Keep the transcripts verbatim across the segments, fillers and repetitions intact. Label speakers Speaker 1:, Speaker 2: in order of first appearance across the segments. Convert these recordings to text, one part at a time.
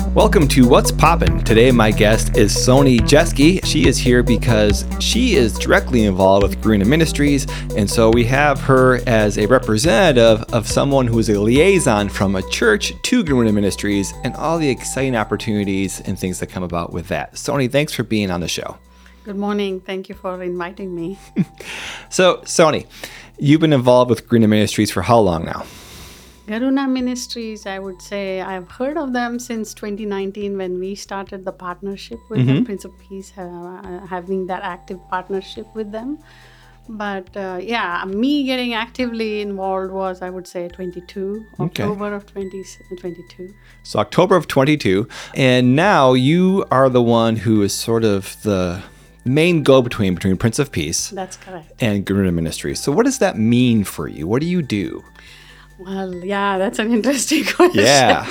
Speaker 1: Welcome to What's Poppin'. Today my guest is Sony Jeske. She is here because she is directly involved with Garuna Ministries, and so we have her as a representative of someone who is a liaison from a church to Garuna Ministries and all the exciting opportunities and things that come about with that. Sony, thanks for being on the show.
Speaker 2: Good morning. Thank you for inviting me.
Speaker 1: So, Sony, you've been involved with Garuna Ministries for how long now?
Speaker 2: Garuna Ministries, I would say I've heard of them since twenty nineteen when we started the partnership with
Speaker 1: Mm-hmm.
Speaker 2: the Prince of Peace, uh, having that active partnership with them. But uh, yeah, me getting actively involved was, I would say, twenty-two,
Speaker 1: Okay.
Speaker 2: October of twenty twenty-two.
Speaker 1: So October of twenty-two, and now you are the one who is sort of the main go-between between Prince of Peace
Speaker 2: That's correct.
Speaker 1: and Garuna Ministries. So what does that mean for you? What do you do?
Speaker 2: Well, yeah, that's an interesting question.
Speaker 1: Yeah.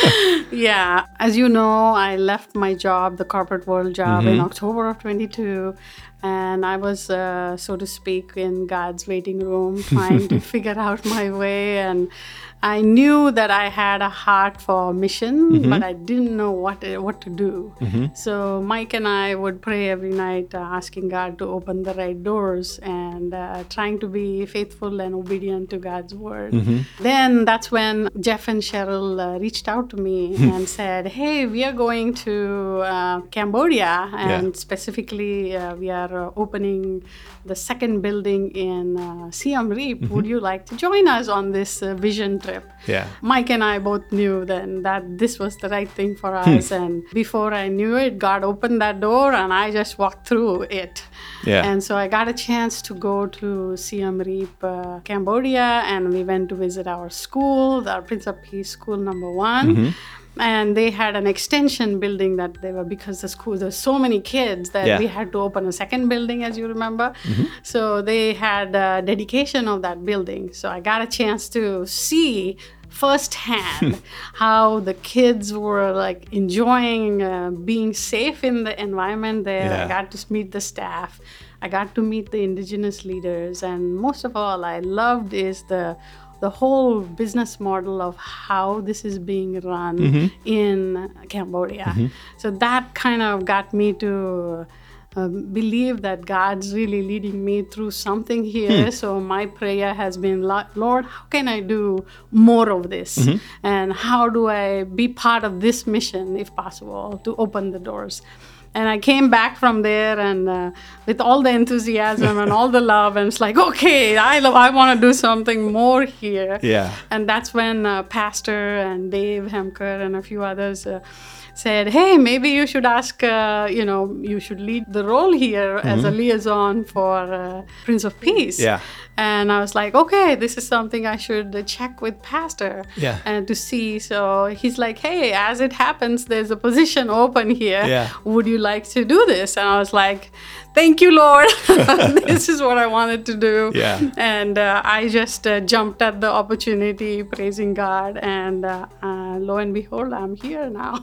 Speaker 2: Yeah, as you know, I left my job, the corporate world job, in October of twenty-two, and I was, uh, so to speak, in God's waiting room trying to figure out my way. And I knew that I had a heart for mission, but I didn't know what what to do. So Mike and I would pray every night, uh, asking God to open the right doors and uh, trying to be faithful and obedient to God's word. Then that's when Jeff and Cheryl uh, reached out to me and said, hey, we are going to uh, Cambodia, and
Speaker 1: Yeah.
Speaker 2: specifically uh, we are uh, opening the second building in uh, Siem Reap. Would you like to join us on this uh, vision trip?
Speaker 1: Yeah.
Speaker 2: Mike and I both knew then that this was the right thing for us. And before I knew it, God opened that door and I just walked through it.
Speaker 1: Yeah.
Speaker 2: And so I got a chance to go to Siem Reap, uh, Cambodia, and we went to visit our school, our Prince of Peace School number one. And they had an extension building that they were, because the school, there's so many kids that
Speaker 1: Yeah.
Speaker 2: we had to open a second building, as you remember. So they had a dedication of that building. So I got a chance to see firsthand how the kids were like enjoying uh, being safe in the environment there.
Speaker 1: Yeah.
Speaker 2: I got to meet the staff. I got to meet the indigenous leaders. And most of all, I loved is the the whole business model of how this is being run in Cambodia. So that kind of got me to uh, believe that God's really leading me through something here. So my prayer has been, "Lo- Lord, how can I do more of this? And how do I be part of this mission, if possible, to open the doors?" And I came back from there and uh, with all the enthusiasm and all the love, and it's like, okay, I love, I want to do something more here.
Speaker 1: Yeah.
Speaker 2: And that's when uh, Pastor and Dave Hemker and a few others uh, said, hey, maybe you should ask, uh, you know, you should lead the role here as a liaison for uh, Prince of Peace.
Speaker 1: Yeah.
Speaker 2: And I was like, okay, this is something I should uh, check with Pastor
Speaker 1: Yeah.
Speaker 2: and to see. So he's like, hey, as it happens, there's a position open here.
Speaker 1: Yeah.
Speaker 2: Would you like to do this? And I was like, thank you, Lord. This is what I wanted to do.
Speaker 1: Yeah.
Speaker 2: And uh, I just uh, jumped at the opportunity, praising God. And uh, uh, lo and behold, I'm here now.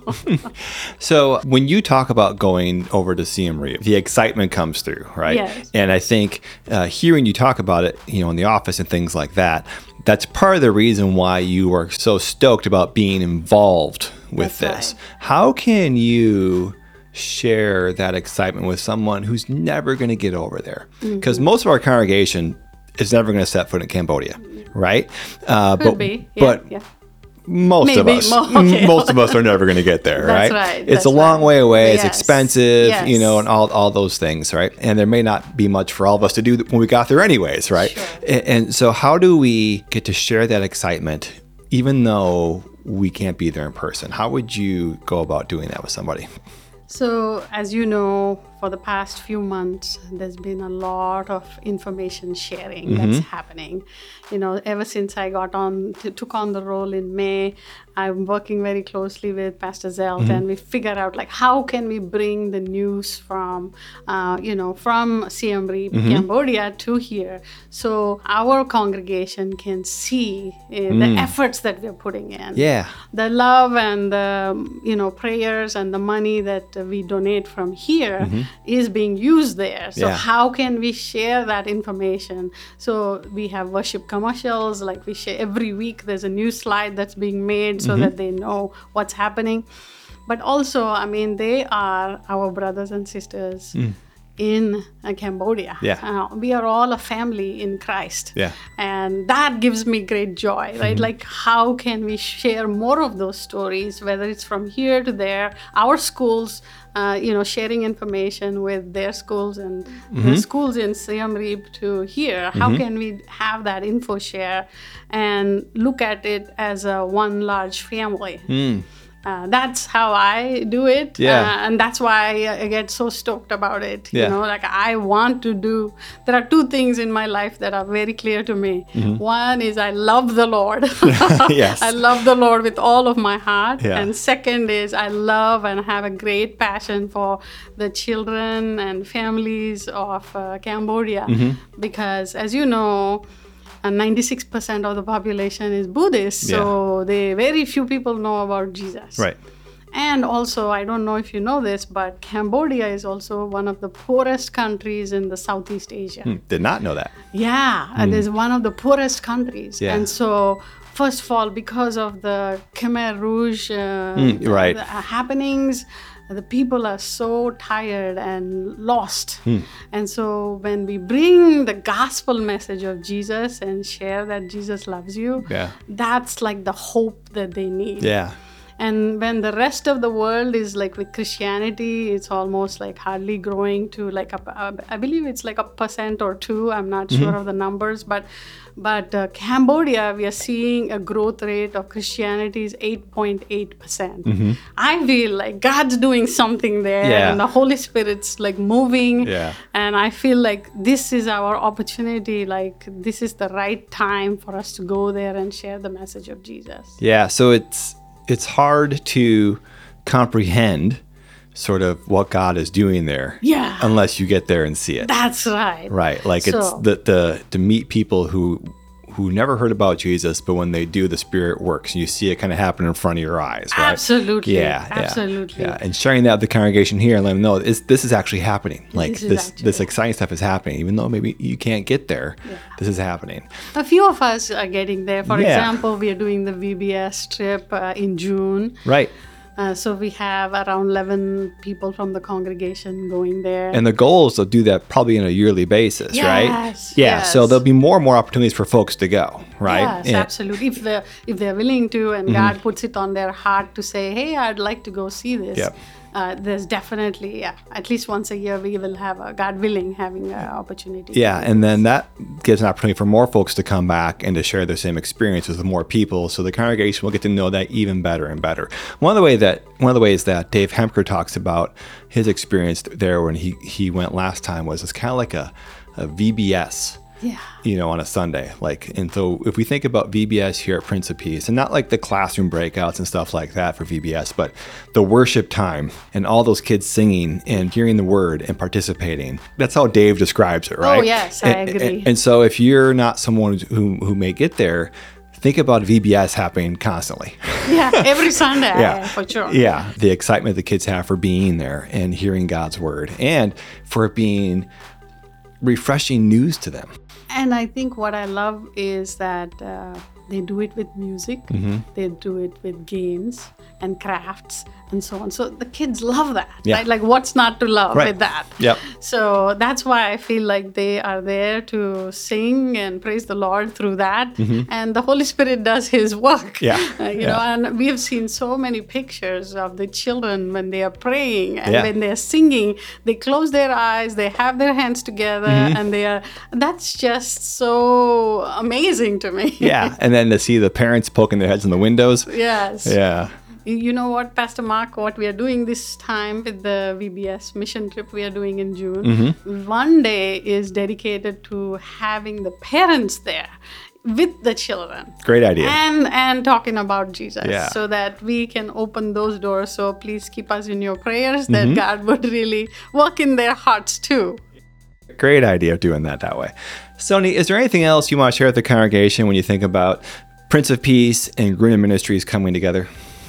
Speaker 1: So when you talk about going over to Siem Reap, the excitement comes through, right?
Speaker 2: Yes.
Speaker 1: And I think uh, hearing you talk about it, you know, in the office and things like that, that's part of the reason why you are so stoked about being involved with
Speaker 2: That's
Speaker 1: this.
Speaker 2: right.
Speaker 1: How can you share that excitement with someone who's never going to get over there? Because
Speaker 2: Mm-hmm.
Speaker 1: most of our congregation is never going to set foot in Cambodia, right? Uh,
Speaker 2: Could
Speaker 1: but
Speaker 2: be. Yeah,
Speaker 1: but
Speaker 2: yeah.
Speaker 1: most of
Speaker 2: Maybe
Speaker 1: us,
Speaker 2: mo- okay.
Speaker 1: most of us are never going to get there,
Speaker 2: That's
Speaker 1: right?
Speaker 2: right,
Speaker 1: It's
Speaker 2: that's
Speaker 1: a long
Speaker 2: right.
Speaker 1: way away. It's
Speaker 2: Yes,
Speaker 1: expensive,
Speaker 2: yes.
Speaker 1: you know, and all, all those things, right? And there may not be much for all of us to do when we got there anyways, right?
Speaker 2: Sure.
Speaker 1: A- And so how do we get to share that excitement even though we can't be there in person? How would you go about doing that with somebody?
Speaker 2: So, as you know, for the past few months, there's been a lot of information sharing that's happening. You know, ever since I got on, t- took on the role in May, I'm working very closely with Pastor Zelt, and we figure out like how can we bring the news from, uh, you know, from Siem Reap, Cambodia to here, so our congregation can see uh, the efforts that we're putting in.
Speaker 1: Yeah.
Speaker 2: The love and the, you know, prayers and the money that uh, we donate from here is being used there. So
Speaker 1: Yeah.
Speaker 2: how can we share that information? So we have worship commercials, like we share every week. There's a new slide that's being made so that they know what's happening. But also, I mean, they are our brothers and sisters mm. in uh, Cambodia.
Speaker 1: Yeah.
Speaker 2: Uh, we are all a family in Christ.
Speaker 1: Yeah.
Speaker 2: And that gives me great joy, right? Mm-hmm. Like, how can we share more of those stories, whether it's from here to there, our schools, uh, you know, sharing information with their schools and mm-hmm. the schools in Siem Reap to here. How mm-hmm. can we have that info share and look at it as a one large family? Mm. Uh, that's how I do it.
Speaker 1: Yeah.
Speaker 2: Uh, and that's why I get so stoked about it.
Speaker 1: Yeah.
Speaker 2: You know, like I want to do, there are two things in my life that are very clear to me. Mm-hmm. One is I love the Lord.
Speaker 1: Yes.
Speaker 2: I love the Lord with all of my heart.
Speaker 1: Yeah.
Speaker 2: And second is I love and have a great passion for the children and families of uh, Cambodia. Mm-hmm. Because as you know, and ninety-six percent of the population is Buddhist, so yeah. they very few people know about Jesus.
Speaker 1: Right.
Speaker 2: And also, I don't know if you know this, but Cambodia is also one of the poorest countries in the Southeast Asia.
Speaker 1: Hmm, did not know that.
Speaker 2: Yeah, mm. it is one of the poorest countries.
Speaker 1: Yeah.
Speaker 2: And so, first of all, because of the Khmer Rouge uh,
Speaker 1: mm, right.
Speaker 2: the, the happenings, the people are so tired and lost. Hmm. And so when we bring the gospel message of Jesus and share that Jesus loves you,
Speaker 1: yeah.
Speaker 2: that's like the hope that they need.
Speaker 1: Yeah.
Speaker 2: And when the rest of the world is like with Christianity, it's almost like hardly growing to like, a, a, I believe it's like a percent or two. I'm not mm-hmm. sure of the numbers, but But uh, Cambodia, we are seeing a growth rate of Christianity is eight point eight percent. Mm-hmm. I feel like God's doing something there,
Speaker 1: yeah.
Speaker 2: and the Holy Spirit's like moving.
Speaker 1: Yeah.
Speaker 2: And I feel like this is our opportunity. Like this is the right time for us to go there and share the message of Jesus.
Speaker 1: Yeah. So it's it's hard to comprehend sort of what God is doing there,
Speaker 2: yeah,
Speaker 1: unless you get there and see it.
Speaker 2: That's right.
Speaker 1: Right. Like
Speaker 2: so,
Speaker 1: it's the, the to meet people who who never heard about Jesus, but when they do, the Spirit works, and you see it kind of happen in front of your eyes. Right?
Speaker 2: Absolutely.
Speaker 1: Yeah.
Speaker 2: Absolutely.
Speaker 1: Yeah. And sharing that with the congregation here and let them know it's, this is actually happening. Like
Speaker 2: this
Speaker 1: this
Speaker 2: actually,
Speaker 1: this exciting stuff is happening, even though maybe you can't get there. Yeah. This is happening.
Speaker 2: A few of us are getting there. For
Speaker 1: yeah.
Speaker 2: example, we are doing the V B S trip uh, in June.
Speaker 1: Right.
Speaker 2: Uh, so we have around eleven people from the congregation going there.
Speaker 1: And the goal is to do that probably on a yearly basis,
Speaker 2: yes,
Speaker 1: right? Yeah.
Speaker 2: Yes.
Speaker 1: So there'll be more and more opportunities for folks to go, right?
Speaker 2: Yes,
Speaker 1: and,
Speaker 2: absolutely. If they're, if they're willing to and mm-hmm. God puts it on their heart to say, hey, I'd like to go see this.
Speaker 1: Yep.
Speaker 2: Uh, there's definitely, yeah, at least once a year we will have, a, God willing, having an opportunity.
Speaker 1: Yeah, and then that gives an opportunity for more folks to come back and to share their same experiences with more people. So the congregation will get to know that even better and better. One of the way that one of the ways that Dave Hemker talks about his experience there when he he went last time was it's kind of like a, a V B S.
Speaker 2: Yeah.
Speaker 1: You know, on a Sunday. Like, and so if we think about V B S here at Prince of Peace, and not like the classroom breakouts and stuff like that for V B S, but the worship time and all those kids singing and hearing the word and participating. That's how Dave describes it, right?
Speaker 2: Oh, yes, I
Speaker 1: and,
Speaker 2: agree.
Speaker 1: And, and so if you're not someone who, who may get there, think about V B S happening constantly.
Speaker 2: Yeah, every Sunday,
Speaker 1: yeah.
Speaker 2: for sure.
Speaker 1: Yeah, the excitement the kids have for being there and hearing God's word and for it being refreshing news to them.
Speaker 2: And I think what I love is that uh, they do it with music, mm-hmm. they do it with games and crafts and so on. So the kids love that,
Speaker 1: yeah.
Speaker 2: right? Like what's not to love
Speaker 1: right.
Speaker 2: with that?
Speaker 1: Yep.
Speaker 2: So that's why I feel like they are there to sing and praise the Lord through that. Mm-hmm. And the Holy Spirit does His work.
Speaker 1: Yeah.
Speaker 2: Uh, you
Speaker 1: yeah.
Speaker 2: know, and we have seen so many pictures of the children when they are praying and
Speaker 1: yeah.
Speaker 2: when they're singing, they close their eyes, they have their hands together, mm-hmm. and they are, that's just so amazing to me.
Speaker 1: Yeah. And then to see the parents poking their heads in the windows.
Speaker 2: Yes.
Speaker 1: Yeah.
Speaker 2: You know what, Pastor Mark, what we are doing this time with the V B S mission trip we are doing in June, mm-hmm. one day is dedicated to having the parents there with the children.
Speaker 1: Great idea.
Speaker 2: And and talking about Jesus,
Speaker 1: yeah.
Speaker 2: so that we can open those doors. So please keep us in your prayers that
Speaker 1: mm-hmm.
Speaker 2: God would really work in their hearts too.
Speaker 1: Great idea of doing that that way. Sony, is there anything else you want to share with the congregation when you think about Prince of Peace and Gruner Ministries coming together?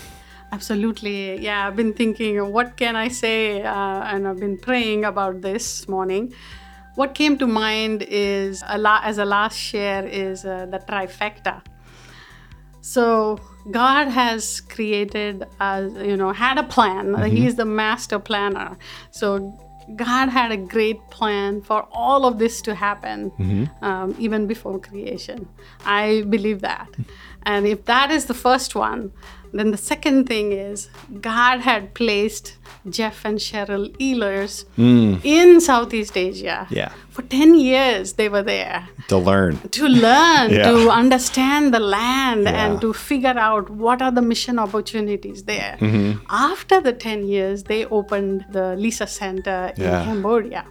Speaker 2: Absolutely. Yeah, I've been thinking, what can I say? Uh, and I've been praying about this morning. What came to mind is, a la- as a last share, is uh, the trifecta. So God has created, uh, you know, had a plan. Mm-hmm. He's the master planner. So God had a great plan for all of this to happen, mm-hmm. um, even before creation. I believe that. And if that is the first one, then the second thing is God had placed Jeff and Cheryl Ehlers mm. in Southeast Asia.
Speaker 1: Yeah.
Speaker 2: For ten years, they were there.
Speaker 1: To learn.
Speaker 2: To learn,
Speaker 1: yeah.
Speaker 2: to understand the land
Speaker 1: yeah.
Speaker 2: and to figure out what are the mission opportunities there.
Speaker 1: Mm-hmm.
Speaker 2: After the ten years, they opened the Lisa Center in
Speaker 1: yeah.
Speaker 2: Cambodia.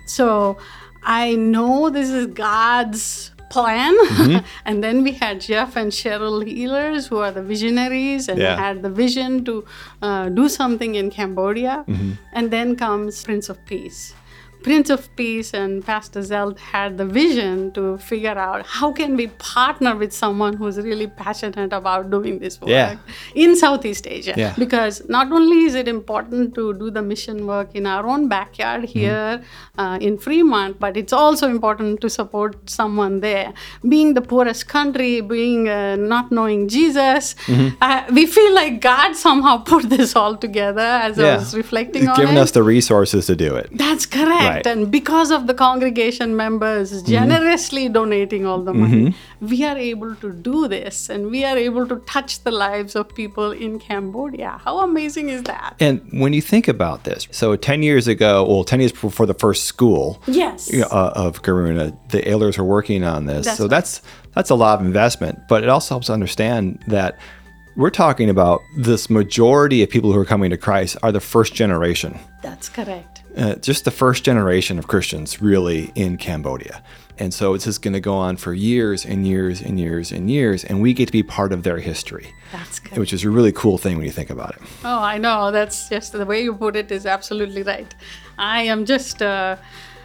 Speaker 2: So I know this is God's plan. Mm-hmm. And then we had Jeff and Cheryl Ehlers, who are the visionaries and
Speaker 1: yeah.
Speaker 2: had the vision to uh, do something in Cambodia.
Speaker 1: Mm-hmm.
Speaker 2: And then comes Prince of Peace. Prince of Peace and Pastor Zelt had the vision to figure out how can we partner with someone who's really passionate about doing this work
Speaker 1: yeah.
Speaker 2: in Southeast Asia.
Speaker 1: Yeah.
Speaker 2: Because not only is it important to do the mission work in our own backyard here mm-hmm. uh, in Fremont, but it's also important to support someone there. Being the poorest country, being uh, not knowing Jesus, mm-hmm. uh, we feel like God somehow put this all together as yeah. I was reflecting
Speaker 1: He's
Speaker 2: on
Speaker 1: given
Speaker 2: it.
Speaker 1: us the resources to do it.
Speaker 2: That's correct. Right. And because of the congregation members generously mm-hmm. donating all the money, mm-hmm. we are able to do this and we are able to touch the lives of people in Cambodia. How amazing is that?
Speaker 1: And when you think about this, so ten years ago, well, ten years before the first school
Speaker 2: yes.
Speaker 1: you know, uh, of Karuna, the Ehlers are working on this.
Speaker 2: That's
Speaker 1: so
Speaker 2: right.
Speaker 1: that's that's a lot of investment, but it also helps understand that we're talking about this majority of people who are coming to Christ are the first generation.
Speaker 2: That's correct.
Speaker 1: Uh, just the first generation of Christians really in Cambodia. And so it's just going to go on for years and years and years and years, and we get to be part of their history.
Speaker 2: That's good.
Speaker 1: Which is a really cool thing when you think about it.
Speaker 2: Oh, I know. That's just the way you put it is absolutely right. I am just uh,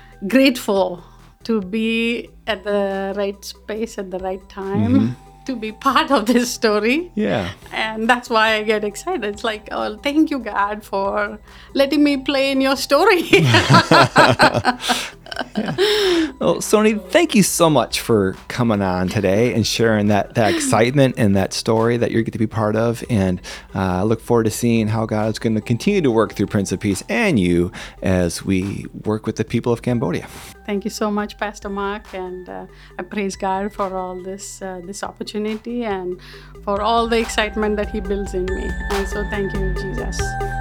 Speaker 2: grateful to be at the right space at the right time. Mm-hmm. To be part of this story.
Speaker 1: Yeah.
Speaker 2: And that's why I get excited. It's like, oh, thank you, God, for letting me play in your story.
Speaker 1: yeah. Well, Soni, thank you so much for coming on today and sharing that, that excitement and that story that you're going to be part of. And uh, I look forward to seeing how God is going to continue to work through Prince of Peace and you as we work with the people of Cambodia.
Speaker 2: Thank you so much, Pastor Mark. And uh, I praise God for all this, uh, this opportunity and for all the excitement that He builds in me. And so thank you, Jesus.